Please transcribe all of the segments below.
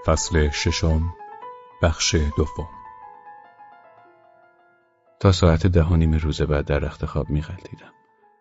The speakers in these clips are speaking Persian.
فصل ششم، بخش دوم. تا ساعت 10:30 روز بعد در رخت خواب می‌غلطیدم.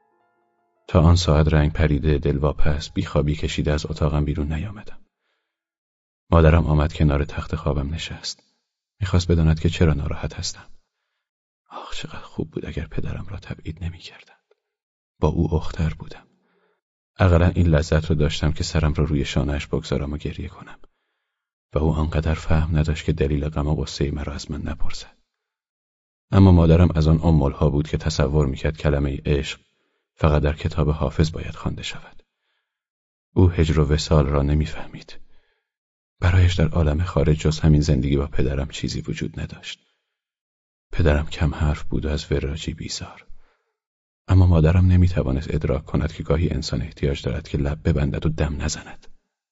تا آن ساعت رنگ پریده، دلواپس، بیخوابی کشیده از اتاقم بیرون نیامدم. مادرم آمد کنار تخت خوابم نشست. می‌خواست بداند که چرا ناراحت هستم. آخ چقدر خوب بود اگر پدرم را تبعید نمی‌کردند. با او اختر بودم. اقلا این لذت را داشتم که سرم را روی شانه‌اش بگذارم و گریه کنم. و او آنقدر فهم نداشت که دلیل غم و غصه مرا از من نپرسد. اما مادرم از آن ام‌الها بود که تصور میکرد کلمه عشق فقط در کتاب حافظ باید خوانده شود. او هجر و وصال را نمیفهمید. برایش در عالم خارج جز همین زندگی با پدرم چیزی وجود نداشت. پدرم کم حرف بود و از وراجی بیزار. اما مادرم نمیتوانست ادراک کند که گاهی انسان احتیاج دارد که لب ببندد و دم نزند.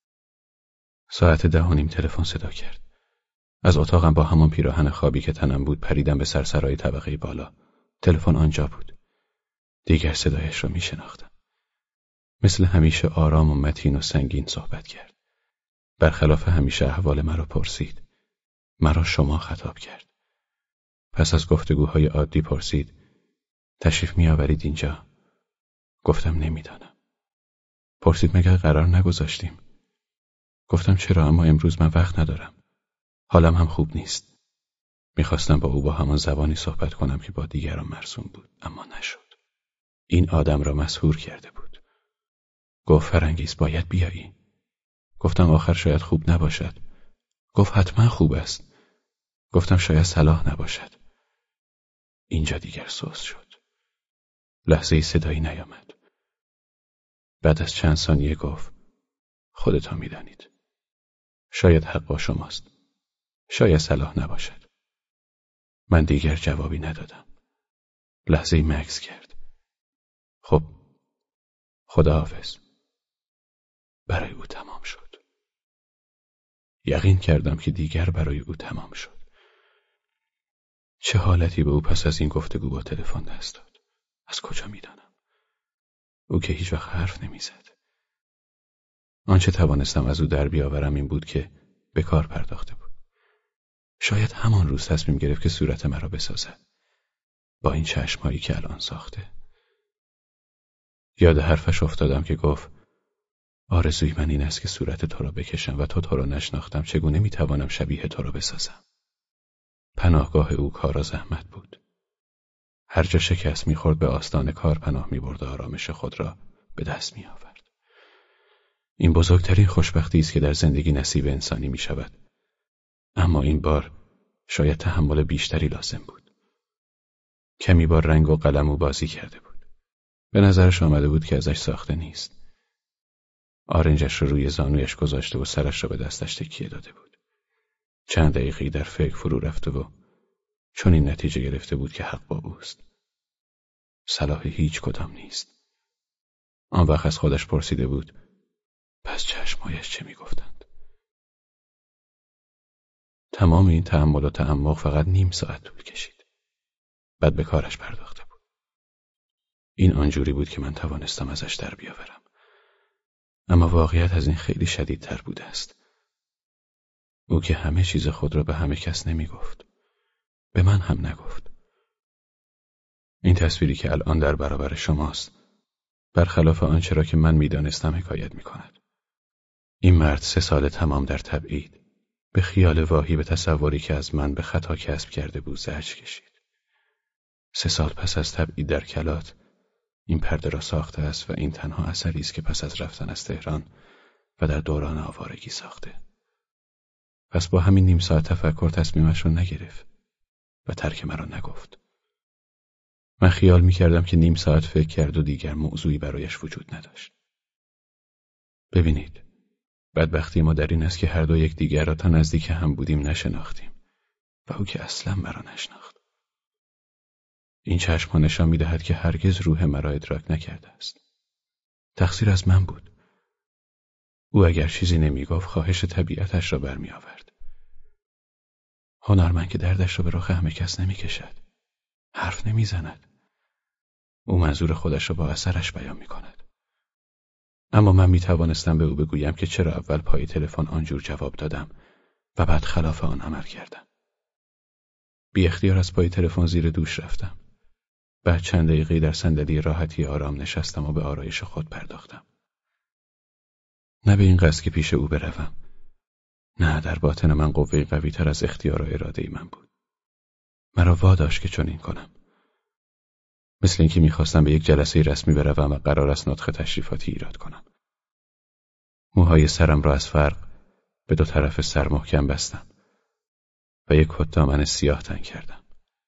ساعت 10:30 تلفن صدا کرد. از اتاقم با همان پیراهن خوابی که تنم بود پریدم به سرسرای طبقه بالا. تلفن آنجا بود. دیگر صدایش را میشناختم. مثل همیشه آرام و متین و سنگین صحبت کرد. برخلاف همیشه احوال مرا پرسید. مرا شما خطاب کرد. پس از گفتگوهای عادی پرسید: تشریف میآورید اینجا؟ گفتم نمیدانم. پرسید مگر قرار نگذاشتیم؟ گفتم چرا، اما امروز من وقت ندارم. حالم هم خوب نیست. میخواستم با او با همان زبانی صحبت کنم که با دیگران مرسوم بود، اما نشد. این آدم را مسحور کرده بود. گفت فرنگیز باید بیایی. گفتم آخر شاید خوب نباشد. گفت حتما خوب است. گفتم شاید صلاح نباشد. اینجا دیگر سوس شد. لحظه‌ای صدایی نیامد. بعد از چند ثانیه گفت: خودتان میدانید. شاید حق با شماست. شاید صلاح نباشد. من دیگر جوابی ندادم. لحظه‌ای مکث کرد. خب، خداحافظ. برای او تمام شد. یقین کردم که دیگر برای او تمام شد. چه حالتی به او پس از این گفتگو با تلفن دست داد؟ از کجا میدانم؟ او که هیچ وقت حرف نمیزد. آنچه توانستم از او در بیاورم این بود که به کار پرداخته بود. شاید همان روز تصمیم گرفت که صورت مرا بسازد. با این چشمهایی که الان ساخته. یاد حرفش افتادم که گفت: آرزوی من این است که صورت تو را بکشم و تو را نشناختم چگونه میتوانم شبیه تو را بسازم. پناهگاه او کار و زحمت بود. هر جا شکست میخورد به آستان کار پناه میبرد و آرامش خود را به دست میآورد. این بزرگترین خوشبختی است که در زندگی نصیب انسانی میشود. اما این بار شاید تحمل بیشتری لازم بود. کمی با رنگ و قلم او بازی کرده بود. به نظرش آمده بود که ازش ساخته نیست. آرنجش را روی زانویش گذاشته و سرش را به دستش تکیه داده بود. چند دقیقی در فکر فرو رفته و چون این نتیجه گرفته بود که حق با اوست. صلاح هیچ کدام نیست. آن وقت از خودش پرسیده بود: پس چشمهایش چه میگفتند؟ تمام این تأمل و تعمق فقط نیم ساعت طول کشید. بعد به کارش پرداخته بود. این آنجوری بود که من توانستم ازش در بیاورم. اما واقعیت از این خیلی شدیدتر بوده است. او که همه چیز خود را به همه کس نمی گفت. به من هم نگفت. این تصویری که الان در برابر شماست برخلاف آنچه را که من میدانستم حکایت می کند. این مرد 3 سال تمام در تبعید به خیال واهی به تصوری که از من به خطا کسب کرده بود زجر کشید. 3 سال پس از تبعید در کلات این پرده را ساخته است و این تنها اثری است که پس از رفتن از تهران و در دوران آوارگی ساخته. پس با همین نیم ساعت تفکر تصمیمش را نگرفت و ترک مرا نگفت. من خیال می‌کردم که نیم ساعت فکر کرد و دیگر موضوعی برایش وجود نداشت. ببینید، بدبختی ما در این است که هر دو یکدیگر را تا نزدیک هم بودیم نشناختیم و او که اصلا مرا نشناخت. این چشم‌ها نشان می‌دهد که هرگز روح مرا ادراک نکرده است. تقصیر از من بود. او اگر چیزی نمی‌گفت خواهش طبیعتش را برمی‌آورد. هنرمند که دردش را به رخ همه کس نمی‌کشد. حرف نمی‌زند. او منظور خودش را با اثرش بیان می‌کند. اما من می‌توانستم به او بگویم که چرا اول پای تلفن آنجور جواب دادم و بعد خلاف آن عمل کردم. بی اختیار از پای تلفن زیر دوش رفتم. بعد چند دقیقه در صندلی راحتی آرام نشستم و به آرایش خود پرداختم. نه به این قصد که پیش او بروم. نه، در باطن من قوه قوی تر از اختیار و اراده من بود. مرا واداشت که چنین کنم. مثل اینکه میخواستم به یک جلسه رسمی بروم و قرار است نطق تشریفاتی ایراد کنم. موهای سرم را از فرق به دو طرف سر محکم بستم و یک کت دامن سیاه تن کردم.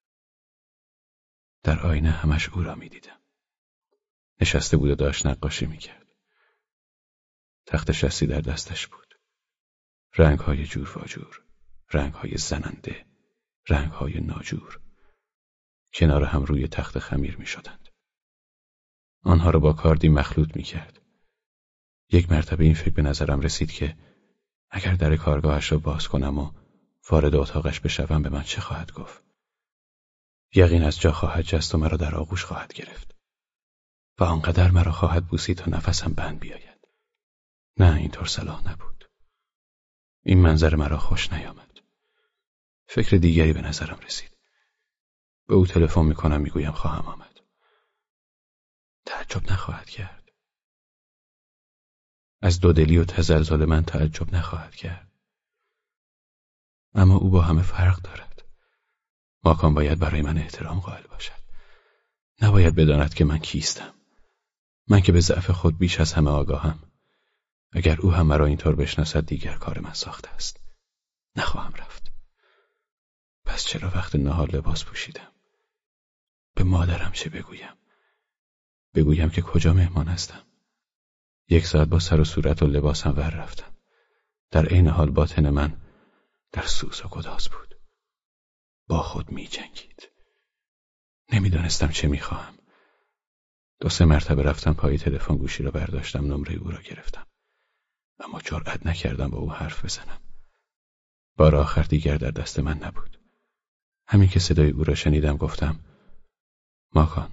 در آینه همش او را میدیدم. نشسته بود و داشت نقاشی میکرد. تخت شستی در دستش بود. رنگهای جور و جور، رنگهای زننده، رنگهای ناجور، کنار هم روی تخت خمیر میشدند. آنها را با کاردی مخلوط میکرد. یک مرتبه این فکر به نظرم رسید که اگر در کارگاهش را باز کنم و وارد اتاقش بشوم به من چه خواهد گفت؟ یقین از جا خواهد جست و مرا در آغوش خواهد گرفت و آنقدر مرا خواهد بوسید تا نفسم بند بیاید. نه، اینطور صلاح نبود. این منظر مرا خوش نیامد. فکر دیگری به نظرم رسید. به او تلفن میکنم، میگویم خواهم آمد. تعجب نخواهد کرد. از دودلی و تزلزل من تعجب نخواهد کرد. اما او با همه فرق دارد. ماکان باید برای من احترام قائل باشد. نباید بداند که من کیستم. من که به ضعف خود بیش از همه آگاهم. اگر او هم مرا اینطور بشناسد دیگر کار من ساخته است. نخواهم رفت. پس چرا وقت نهار لباس پوشیدم؟ به مادرم چه بگویم؟ بگویم که کجا مهمان هستم؟ 1 ساعت با سر و صورت و لباسم ور رفتم. در عین حال باطن من در سوز و گداز بود. با خود می جنگید. نمیدانستم چه میخواهم. 2-3 مرتبه رفتم پای تلفن، گوشی را برداشتم، نمره او را گرفتم. اما جرأت نکردم با او حرف بزنم. بار آخر دیگر در دست من نبود. همین که صدای او را شنیدم گفتم ماکان،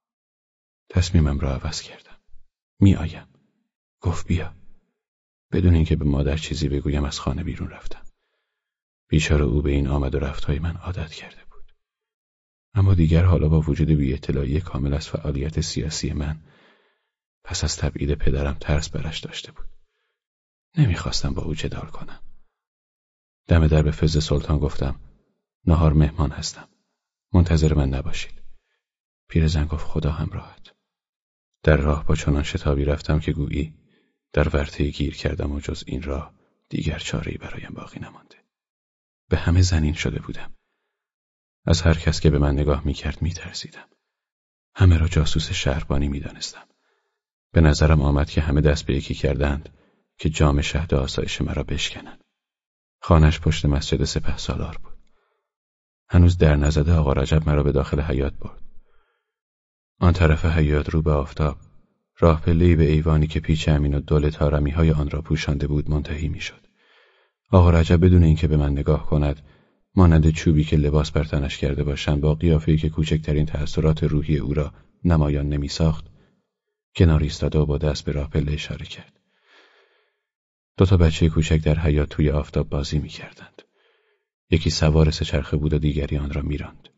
تصمیمم را عوض کردم. می آیم. گفت بیا. بدون اینکه به مادر چیزی بگویم از خانه بیرون رفتم. بیچاره او به این آمد و رفتهای من عادت کرده بود. اما دیگر حالا با وجود بی اطلاعی کامل از فعالیت سیاسی من پس از تبعید پدرم ترس برش داشته بود. نمیخواستم با او جدال کنم. دم در به فضل سلطان گفتم نهار مهمان هستم. منتظر من نباشید. پیرزن گفت خدا همراهت. در راه با چنان شتابی رفتم که گویی در ورطه‌ای گیر کردم و جز این راه دیگر چاره‌ای برایم باقی نمانده. به همه زنین شده بودم. از هر کس که به من نگاه میکرد میترسیدم. همه را جاسوس شهربانی میدانستم. به نظرم آمد که همه دست به یکی کردند که جام شهد آسایش مرا بشکنند. خانه‌اش پشت مسجد سپهسالار بود. هنوز در نزده آقا رجب مرا به داخل حیاط برد. آن طرف حیاط رو به آفتاب، راه پله‌ای به ایوانی که پیچ امین و دول طارمی‌های آن را پوشانده بود منتهی میشد. آقا رجب بدون اینکه به من نگاه کند، مانند چوبی که لباس بر تنش کرده باشند، با قیافه‌ای که کوچکترین تأثیرات روحی او را نمایان نمی‌ساخت، کنار ایستاده و با دست به راه پله اشاره کرد. 2 بچه کوچک در حیاط توی آفتاب بازی می‌کردند. یکی سوار 3 چرخه بود و دیگری آن را می‌راند.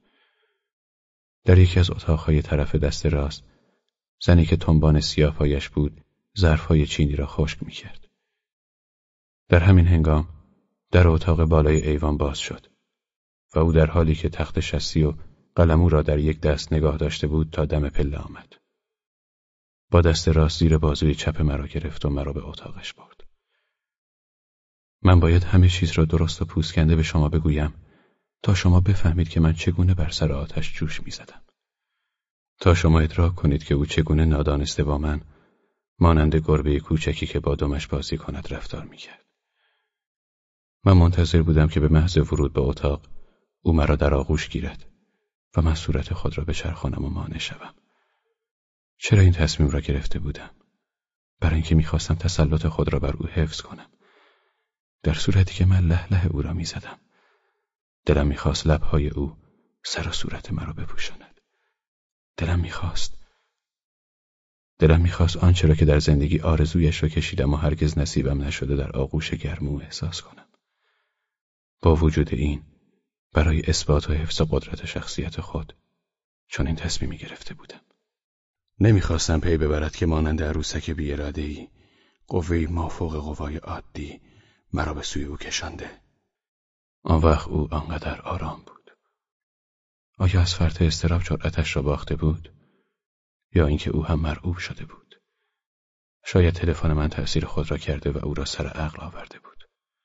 در یکی از اتاق‌های طرف دست راست، زنی که تنبان سیاه پایش بود، ظرف‌های چینی را خشک می‌کرد. در همین هنگام در اتاق بالای ایوان باز شد و او در حالی که تخت شستی و قلمو را در یک دست نگاه داشته بود تا دم پله آمد. با دست راست زیر بازوی چپ مرا گرفت و مرا به اتاقش برد. من باید همه چیز را درست و پوسکنده به شما بگویم تا شما بفهمید که من چگونه بر سر آتش جوش می‌زدم. تا شما ادراک کنید که او چگونه نادانسته با من مانند گربه کوچکی که با دمش بازی کند رفتار می‌کرد. من منتظر بودم که به محض ورود به اتاق او مرا در آغوش گیرد و من صورت خود را بچرخانم و مانع شوم. چرا این تصمیم را گرفته بودم؟ برای اینکه می‌خواستم تسلط خود را بر او حفظ کنم. در صورتی که من لهله او را می‌زدم. دلم می‌خواست لب‌های او سر و صورت مرا بپوشاند. دلم می‌خواست آنچه را که در زندگی آرزویش را کشیدم و هرگز نصیبم نشده در آغوش گرم او احساس کنم. با وجود این، برای اثبات و حفظ قدرت شخصیت خود چون این تصمیمی گرفته بودم. نمیخواستم پی ببرد که مانند عروسک بی‌اراده‌ای قوه‌ای مافوق قوای عادی مرا به سوی او کشانده. آن وقت او آنقدر آرام بود. آیا از فرط اضطراب جرأتش را باخته بود؟ یا اینکه او هم مرعوب شده بود؟ شاید تلفن من تأثیر خود را کرده و او را سر عقل آورده بود.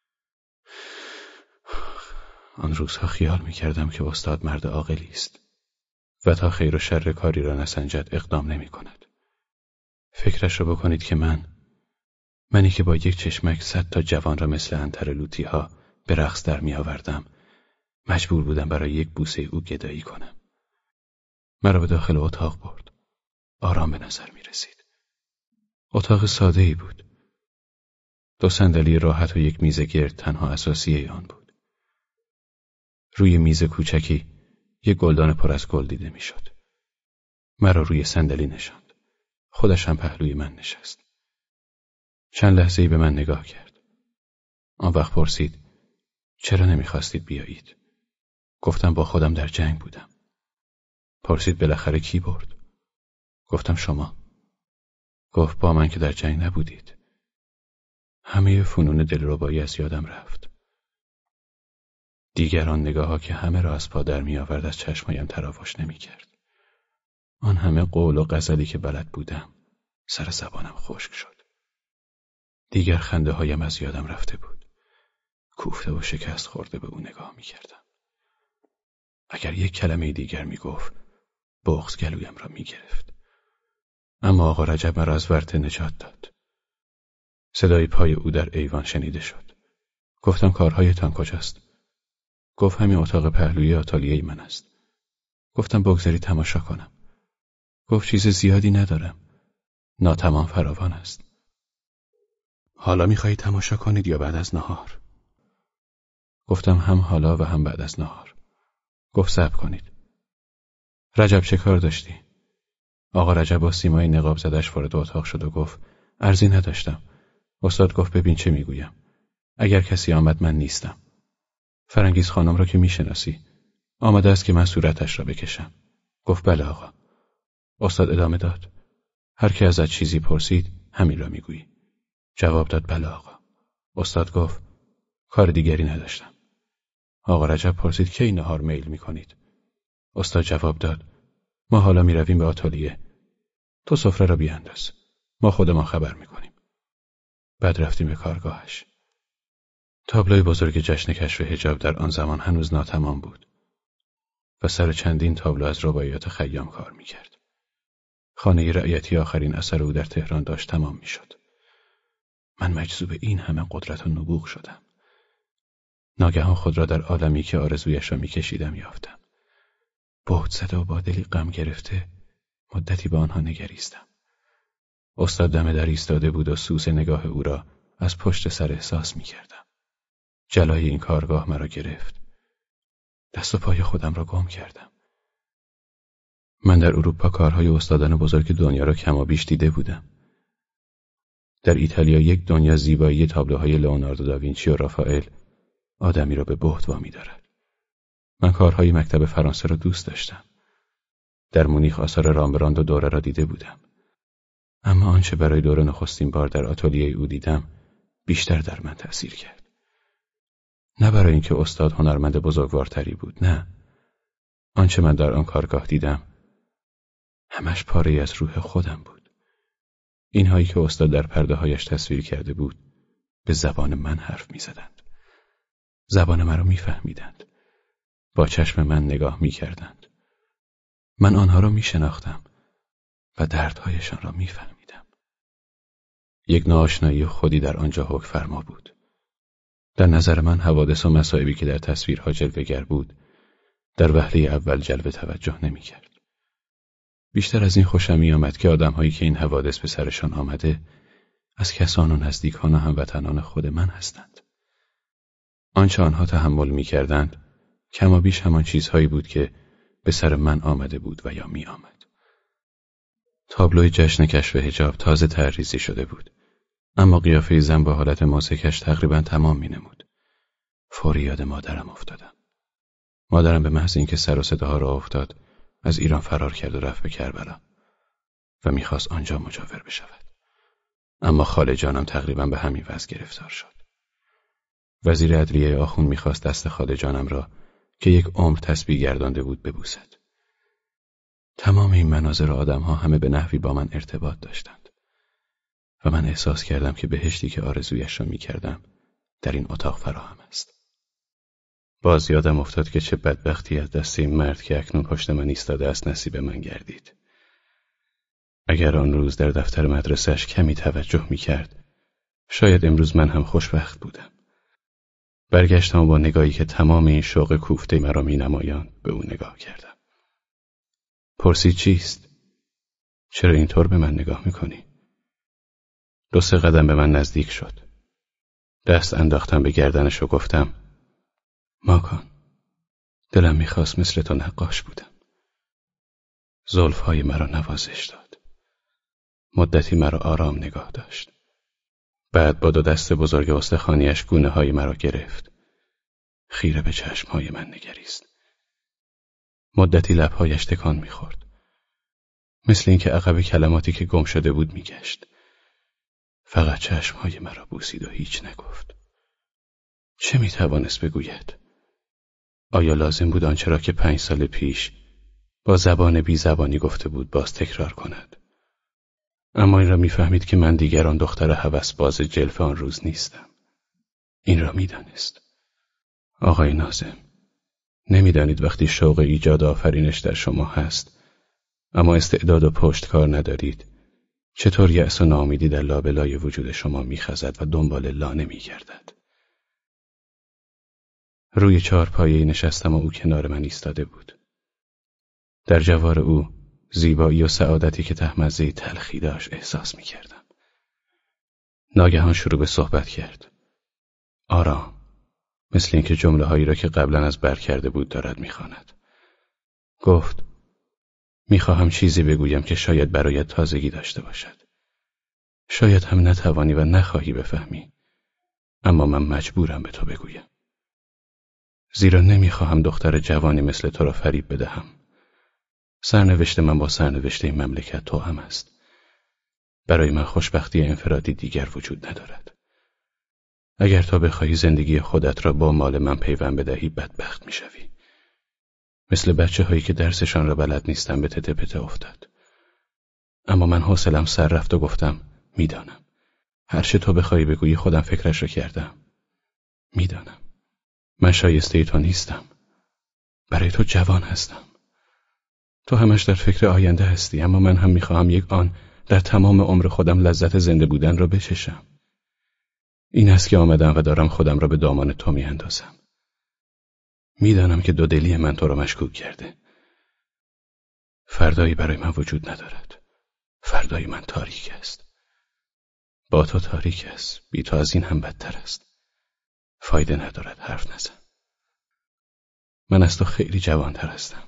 آن روزها خیال می‌کردم که استاد مرد عاقلی است و تا خیر و شر کاری را نسنجد اقدام نمی‌کند. فکرش را بکنید که منی که با یک چشمک 100 تا جوان را مثل عنتر لوطی‌ها به رقص در می‌آوردم، مجبور بودم برای یک بوسه او گدایی کنم. مرا به داخل اتاق برد. آرام به نظر می‌رسید. اتاق ساده‌ای بود. 2 صندلی راحت و یک میز گرد تنها اساسیه آن بود. روی میز کوچکی یک گلدان پر از گل دیده میشد. مرا روی صندلی نشاند. خودش هم پهلوی من نشست. چند لحظه‌ای به من نگاه کرد. آن وقت پرسید: چرا نمیخواستید بیایید؟ گفتم با خودم در جنگ بودم. پرسید بالاخره کی برد؟ گفتم شما. گفت با من که در جنگ نبودید. همه فنون دلربایی از یادم رفت. دیگر آن نگاه‌ها که همه را از پا در می‌آورد از چشمایم تراوش نمی‌کرد. آن همه قول و غزلی که بلد بودم سر زبانم خشک شد. دیگر خنده‌هایم از یادم رفته بود. کوفته و شکست خورده به او نگاه می‌کردم. اگر یک کلمه دیگر می‌گفت، بغض گلویم را می‌گرفت. اما آقا رجب مرا از ورطه نجات داد. صدای پای او در ایوان شنیده شد. گفتم کارهایتان کجاست؟ گفت همین اتاق پهلوی آتالیه من است. گفتم بگذاری تماشا کنم. گفت چیز زیادی ندارم. ناتمام فراوان است. حالا میخواهی تماشا کنید یا بعد از نهار؟ گفتم هم حالا و هم بعد از نهار. گفت صبر کنید. رجب چه کار داشتی؟ آقا رجب با سیمای نقاب زدش وارد اتاق شد و گفت عرضی نداشتم. استاد گفت ببین چه میگویم. اگر کسی آمد من نیستم. فرنگیز خانم را که میشناسی. آمده است که من صورتش را بکشم. گفت بله آقا. استاد ادامه داد. هر که ازت چیزی پرسید همین را میگویی. جواب داد بله آقا. استاد گفت کار دیگری نداشتم. آقا رجب پرسید کی نهار میل میکنید؟ استاد جواب داد ما حالا میرویم به آتلیه. تو سفره را بیانداز. ما خودمان خبر میکنیم. بعد رفتیم به کارگاهش. تابلوی بزرگ جشن کشف حجاب در آن زمان هنوز ناتمام بود و سر چندین تابلو از رباعیات خیام کار میکرد. خانه رعیتی آخرین اثر او در تهران داشت تمام میشد. من مجذوب این همه قدرت و نبوغ شدم. ناگهان خود را در عالمی که آرزویش را میکشیدم یافتم. بهت زده و با دلی غم گرفته مدتی به آنها نگریستم. استاد دم در ایستاده بود و سوس نگاه او را از پشت سر احساس میکردم. جلای این کارگاه مرا گرفت. دست و پای خودم را گم کردم. من در اروپا کارهای استادان بزرگ دنیا را کمابیش دیده بودم. در ایتالیا یک دنیا زیبایی تابلوهای لئوناردو داوینچی و رافائل آدمی را به بهت وامی دارد. من کارهای مکتب فرانسه را دوست داشتم. در مونیخ آثار رامبراند و دوره را دیده بودم. اما آنچه برای دوره نخستین بار در آتلیه او دیدم بیشتر در من تأثیر کرد. نه برای اینکه استاد هنرمند بزرگوارتری بود، نه. آنچه من در آن کارگاه دیدم همش پاره‌ای از روح خودم بود. اینهایی که استاد در پرده‌هایش تصویر کرده بود به زبان من حرف می‌زدند. زبان مرا می‌فهمیدند. با چشم من نگاه می‌کردند. من آنها را می‌شناختم و دردهایشان را می‌فهمیدم. یک ناآشنایی خودی در آنجا حکم فرما بود. در نظر من حوادث و مصائبی که در تصویرها جلوه‌گر بود در وهله اول جلب توجه نمی‌کرد. بیشتر از این خوشم می‌آمد که آدم‌هایی که این حوادث به سرشان آمده از کسان و نزدیکان و هموطنان خود من هستند. آنچه آنها تحمل می‌کردند کما بیش همان چیزهایی بود که به سر من آمده بود و یا می‌آمد. تابلوی جشن کشف حجاب تازه طرحریزی شده بود، اما قیافه زن با حالت ماسکش تقریبا تمام می‌نمود. فوری یاد مادرم افتادم. مادرم به محض اینکه سر و صداها راه افتاد از ایران فرار کرد و رفت به کربلا و میخواست آنجا مجاور بشود. اما خاله جانم تقریبا به همین وضع گرفتار شد. وزیر عدلیه آخون میخواست دست خاله جانم را که یک عمر تسبیح گردانده بود ببوسد. تمام این مناظر آدمها همه به نحوی با من ارتباط داشتند و من احساس کردم که بهشتی که آرزویش را میکردم در این اتاق فراهم است. باز یادم افتاد که چه بدبختی از دست این مرد که اکنون پشت من ایستاده است نصیب من گردید. اگر آن روز در دفتر مدرسه‌اش کمی توجه میکرد، شاید امروز من هم خوشبخت بودم. برگشتم و با نگاهی که تمام این شوق کوفته مرا مینمایاند به او نگاه کردم. پرسید چیست؟ چرا اینطور به من نگاه میکنی؟ 2-3 قدم به من نزدیک شد. دست انداختم به گردنش و گفتم ماکان، دلم میخواست مثل تو نقاش بودم. زلفهای مرا نوازش داد. مدتی مرا آرام نگاه داشت. بعد با 2 دست بزرگ استخوانیش گونه های مرا گرفت. خیره به چشمهای من نگریست. مدتی لبهایش تکان میخورد. مثل اینکه عقب کلماتی که گم شده بود میگشت. فقط چشمهای مرا بوسید و هیچ نگفت. چه میتوانست بگوید؟ آیا لازم بود آنچه را که 5 سال پیش با زبان بی زبانی گفته بود باز تکرار کند؟ اما این را میفهمید که من دیگر آن دختر هوسباز جلف آن روز نیستم. این را میدانست. آقای ناظم، نمیدانید وقتی شوق ایجاد آفرینش در شما هست اما استعداد و پشتکار ندارید چطور یأس و ناامیدی در لابلای وجود شما میخزد و دنبال لا نمیگردد. روی 4 پایه‌ای نشستم و او کنار من ایستاده بود. در جوار او زیبایی و سعادتی که تهمزه‌ای تلخی داشت احساس میکردم. ناگهان شروع به صحبت کرد. آرام، مثل اینکه جمله هایی را که قبلا از بر کرده بود دارد میخواند. گفت میخواهم چیزی بگویم که شاید برایت تازگی داشته باشد. شاید هم نتوانی و نخواهی بفهمی، اما من مجبورم به تو بگویم. زیرا نمیخواهم دختر جوانی مثل تو را فریب بدهم. سرنوشت من با سرنوشت این مملکت توأم است. برای من خوشبختی انفرادی دیگر وجود ندارد. اگر تا بخواهی زندگی خودت را با مال من پیوند بدهی بدبخت میشوی. مثل بچه هایی که درسشان را بلد نیستن به تته پته افتاد. اما من حوصله‌ام سر رفت و گفتم میدانم. هر چه تو بخوای بگویی خودم فکرش را کردم. میدانم. من شایسته تو نیستم. برای تو جوان هستم. تو همش در فکر آینده هستی، اما من هم میخواهم یک آن در تمام عمر خودم لذت زنده بودن را بچشم. این است که آمدم و دارم خودم را به دامان تو میاندازم. میدانم که دودلی من تو را مشکوک کرده. فردایی برای من وجود ندارد. فردای من تاریک است. با تو تاریک است. بی تو از این هم بدتر است. فایده ندارد حرف نزن. من از تو خیلی جوانتر هستم.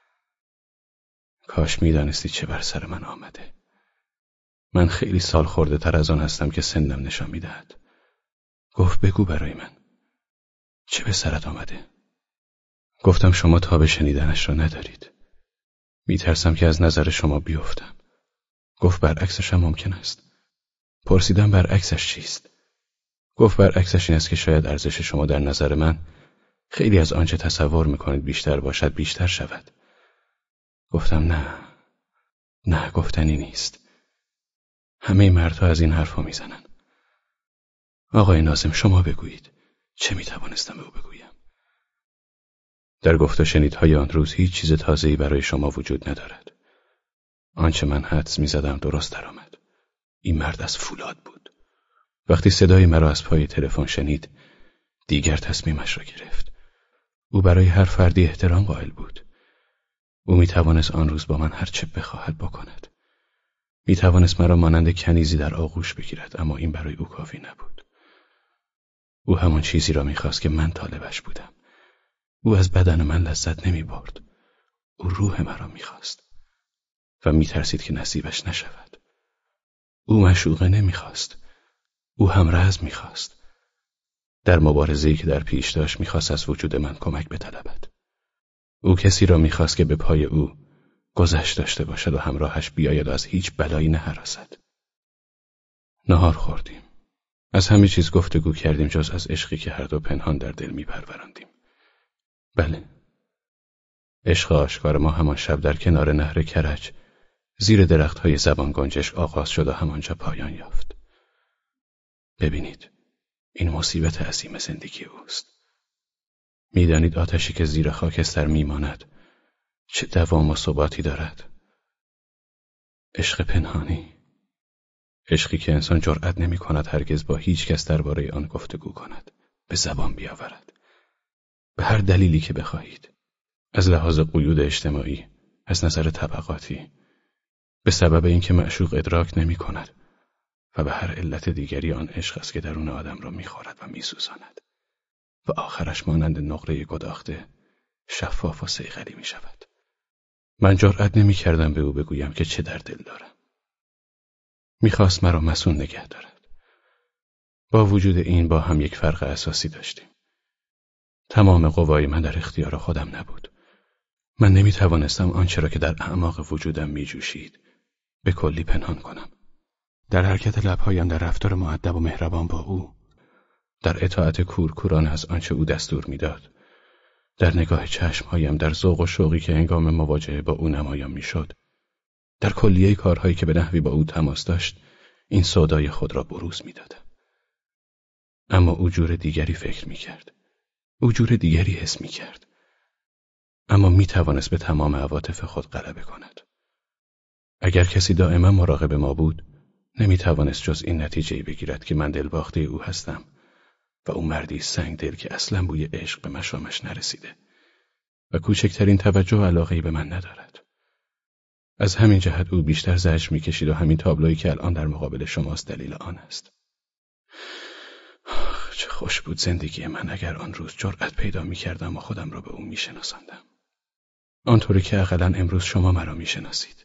کاش میدانستی چه بر سر من آمده. من خیلی سال خورده تر از آن هستم که سنم نشان میدهد. گفت بگو برای من. چه به سرت آمده؟ گفتم شما تاب شنیدنش را ندارید. میترسم که از نظر شما بیفتم. گفت برعکسش هم ممکن است. پرسیدم برعکسش چیست؟ گفت برعکسش این است که شاید ارزش شما در نظر من خیلی از آنچه تصور میکنید بیشتر باشد بیشتر شود. گفتم نه گفتنی نیست. همه مردها از این حرفا میزنن. آقای ناظم شما بگویید. چه میتوانستم به او بگویم؟ در گفت و شنیدهای آن روز هیچ چیز تازه‌ای برای شما وجود ندارد. آنچه من حدس میزدم درست درآمد. این مرد از فولاد بود. وقتی صدای مرا از پای تلفن شنید دیگر تصمیمش را گرفت. او برای هر فردی احترام قائل بود. او میتوانست آن روز با من هر چه بخواهد بکند. میتوانست مرا مانند کنیزی در آغوش بگیرد، اما این برای او کافی نبود. او همان چیزی را میخواست که من طالبش بودم. او از بدن من لذت نمیبرد. او روح مرا میخواست و میترسید که نصیبش نشود. او معشوقه نمیخواست. او هم رزم میخواست. در مبارزه‌ای که در پیش داشت می‌خواست از وجود من کمک بطلبد. او کسی را می‌خواست که به پای او گذشت داشته باشد و همراهش بیاید و از هیچ بلایی نهراسد. نهار خوردیم. از همه چیز گفتگو کردیم جز از عشقی که هر دو پنهان در دل می‌پروراندیم. بله. عشق آشکار ما همان شب در کنار نهر کرج زیر درخت‌های زبان گنجشک آغاز شد و همانجا پایان یافت. ببینید، این مصیبت عظیم زندگی اوست. می‌دانید آتشی که زیر خاکستر میماند چه دوام و ثباتی دارد؟ عشق پنهانی، عشقی که انسان جرأت نمی‌کند هرگز با هیچ کس درباره آن گفتگو کند، به زبان بیاورد. به هر دلیلی که بخواهید، از لحاظ قیود اجتماعی، از نظر طبقاتی، به سبب اینکه معشوق ادراک نمی‌کند و به هر علت دیگری آن عشق است که درون آدم را می‌خورد و می‌سوزاند و آخرش مانند نقره گداخته شفاف و صیقلی می‌شود. من جرأت نمی‌کردم به او بگویم که چه در دل دارم. می‌خواست مرا مصون نگه دارد. با وجود این با هم یک فرق اساسی داشتیم. تمام قوای من در اختیار خودم نبود. من نمی‌توانستم آنچه را که در اعماق وجودم می‌جوشید به کلی پنهان کنم. در حرکت لب‌هایم، در رفتار مؤدب و مهربان با او، در اطاعت کورکورانه از آنچه او دستور می‌داد، در نگاه چشم‌هایم، در ذوق و شوقی که هنگام مواجهه با او نمایان می‌شد، در کلیه کارهایی که به نحوی با او تماس داشت، این سودای خود را بروز می‌دادم. اما او جور دیگری فکر می‌کرد. او جور دیگری حس می‌کرد. اما می‌توانست به تمام عواطف خود غلبه کند. اگر کسی دائما مراقب ما بود، نمی‌توانست جز این نتیجه‌ای بگیرد که من دلباخته او هستم و او مردی سنگ دل که اصلاً بوی عشق به مشامش نرسیده و کوچکترین توجه و علاقه‌ای به من ندارد. از همین جهت او بیشتر زجر می‌کشید و همین تابلویی که الان در مقابل شماست دلیل آن است. چه خوش بود زندگی من اگر آن روز جرأت پیدا می‌کردم و خودم را به او می‌شناساندم. آنطوری که حداقل امروز شما مرا می‌شناسید.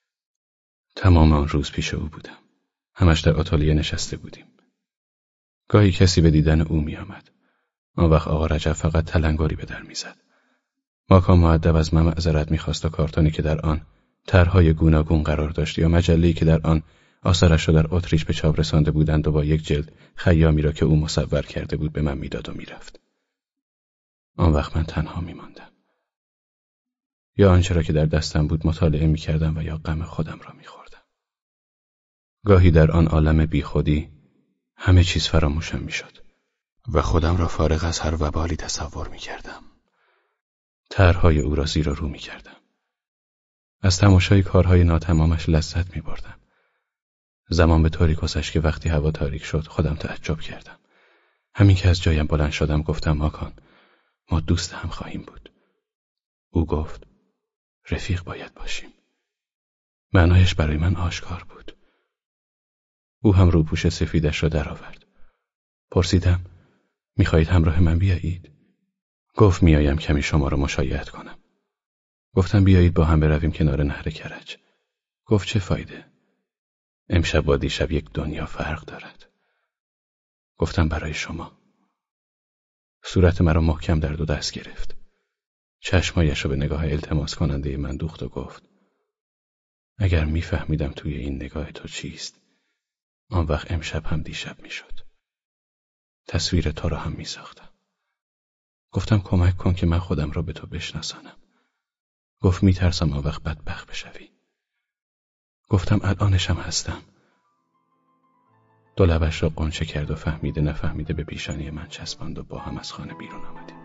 تمام آن روز پیش او بودم. همش در آتلیه نشسته بودیم. گاهی کسی به دیدن او می‌آمد. آن وقت آقا رجب فقط تلنگری به در می‌زد. ماکان مؤدب از من معذرت می‌خواست و کارتونی که در آن طرح‌های گوناگون قرار داشت یا مجله‌ای که در آن آثارش را در اتریش به چاپ رسانده بودند و با یک جلد خیامی را که او مصور کرده بود به من میداد و میرفت. آن وقت من تنها می‌ماندم. یا آنچه را که در دستم بود مطالعه می‌کردم و یا غم خودم را می‌خوردم. گاهی در آن عالم بیخودی همه چیز فراموشم می‌شد و خودم را فارغ از هر وبالی تصور می‌کردم. طرح‌های او را زیر و رو می‌کردم. از تماشای کارهای ناتمامش لذت می‌بردم. زمان به طوری گذشت که وقتی هوا تاریک شد خودم تعجب کردم. همین که از جایم بلند شدم گفتم ماکان، ما دوست هم خواهیم بود. او گفت رفیق باید باشیم. معنایش برای من آشکار بود. او هم روپوش سفیدش را درآورد. پرسیدم می‌خواهید همراه من بیایید؟ گفت میایم کمی شما را مشایعت کنم. گفتم بیایید با هم برویم کنار نهر کرج. گفت چه فایده؟ امشب با دیشب یک دنیا فرق دارد. گفتم برای شما. صورت مرا محکم در دو دست گرفت. چشمایش را به نگاه التماس کننده من دوخت و گفت اگر میفهمیدم توی این نگاه تو چیست، آن وقت امشب هم دیشب میشد. تصویر تو را هم میساختم. گفتم کمک کن که من خودم را به تو بشناسانم. گفت میترسم آن وقت بدبخت بشوی. گفتم الانشم هستم. دو لبش را قنچه کرد و فهمیده نفهمیده به پیشانی من چسباند و با هم از خانه بیرون آمدیم.